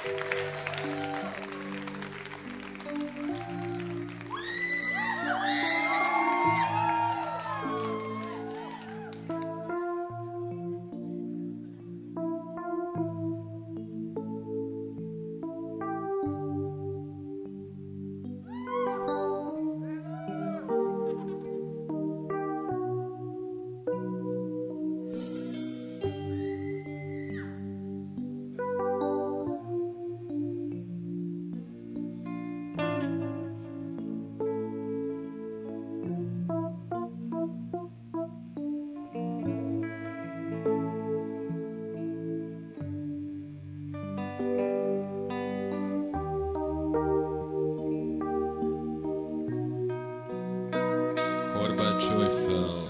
Korbácsolj fel,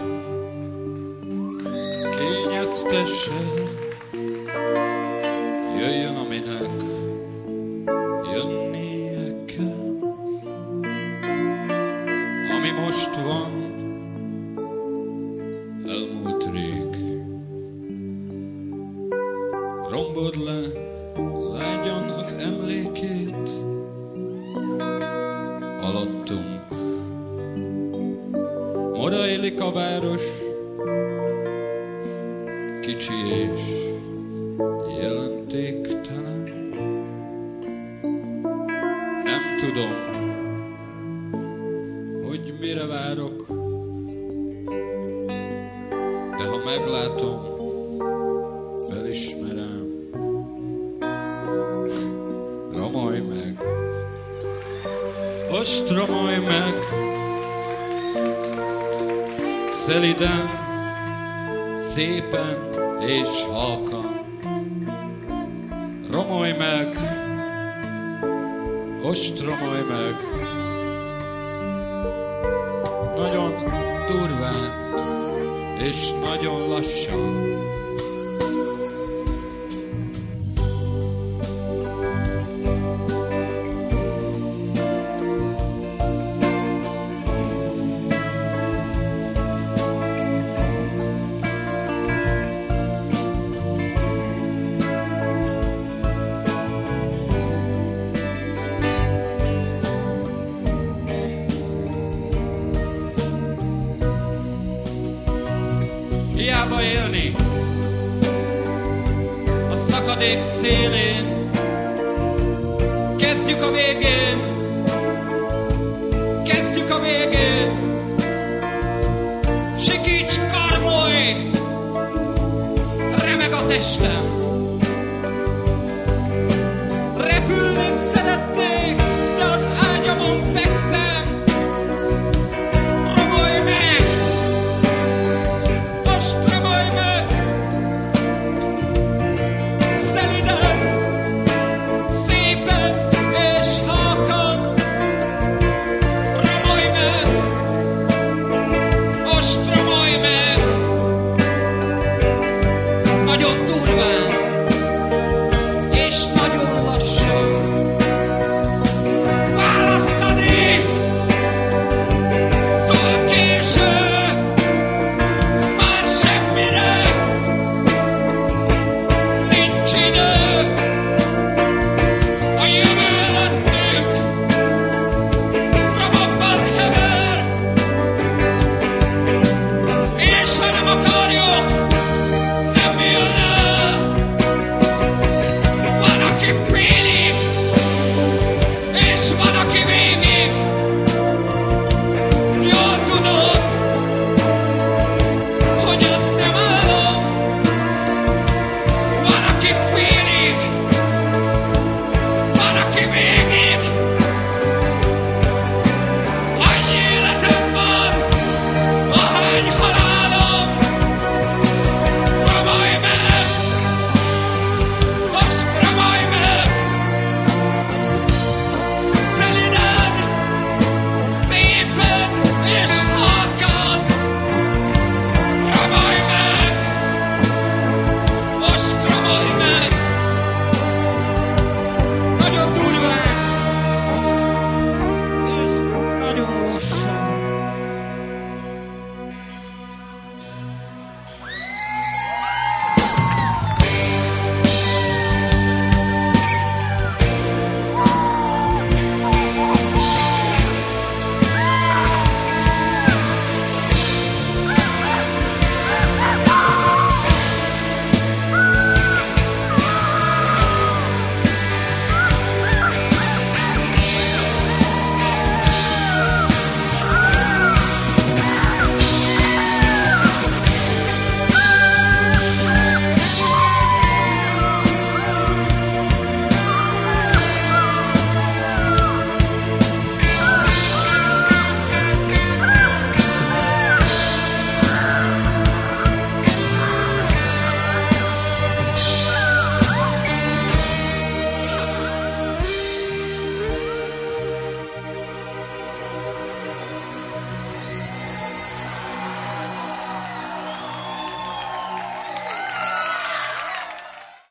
kényeztesen, jöjjön, aminek jönnie kell. Ami most van, elmúlt rég. Rombod le lágyan az emlékét, alattunk. Odaélik a város, kicsi és jelentéktelen. Nem tudom, hogy mire várok, de ha meglátom, felismerem. Romolj meg, ostromolj meg, szeliden, szépen és halkan. Romolj meg, ostromolj meg, nagyon durván és nagyon lassan. Hiába élni a szakadék szélén, kezdjük a végén, kezdjük a végén. Sikíts, karmolj, remeg a testem. Repülni szeretnék, de az ágyamon fekszem. Romolj meg! Szeliden, szépen és halkan. Romolj meg, ostromolj meg, nagyon durván és nagyon lassan. Választani túl késő, már semmire nincs idő. A jövő előttünk romokban hever, és ha nem akarjuk, nem jön el. Van, aki fél